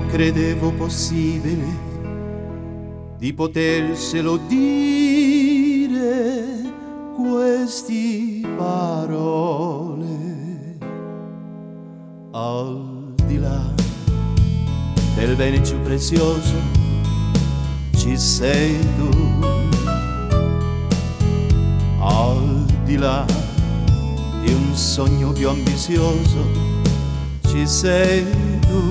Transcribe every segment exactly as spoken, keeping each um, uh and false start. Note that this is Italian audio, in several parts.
credevo possibile di poterselo dire queste parole. Al di là del bene più prezioso ci sei tu, al di là di un sogno più ambizioso ci sei tu,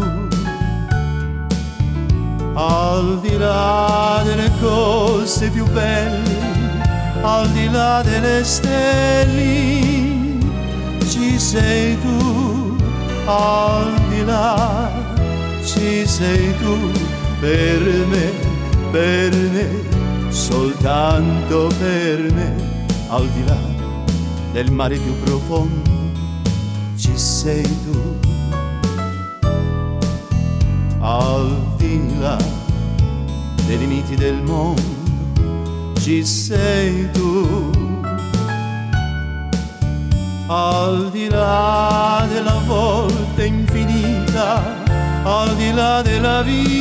al di là delle cose più belle, al di là delle stelle ci sei tu, al di là ci sei tu, per me, per me, soltanto per me, al di là del mare più profondo ci sei tu, al di là dei limiti del mondo ci sei tu, al di là della volta infinita, al di là della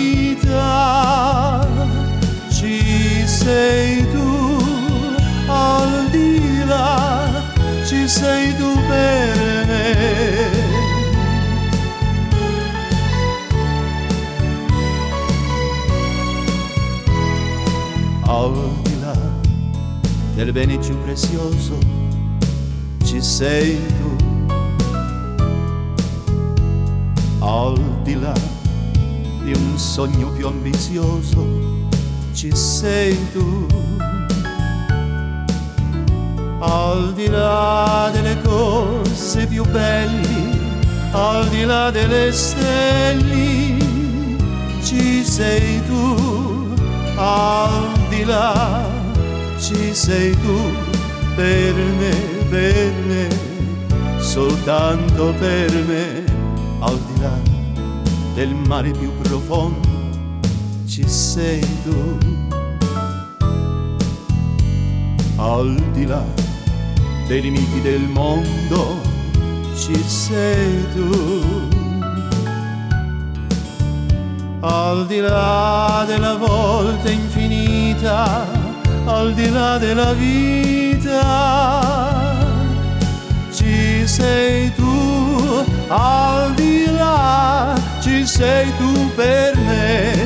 vita ci sei tu, al di là ci sei tu per me. Al di là del bene più prezioso ci sei tu, al di là di un sogno più ambizioso ci sei tu, al di là delle cose più belle, al di là delle stelle ci sei tu, al di là ci sei tu, per me, per me, soltanto per me, al di là del mare più profondo ci sei tu, al di là dei limiti del mondo ci sei tu, al di là della volta infinita, al di là della vita ci sei tu, al di là ci sei tu per me,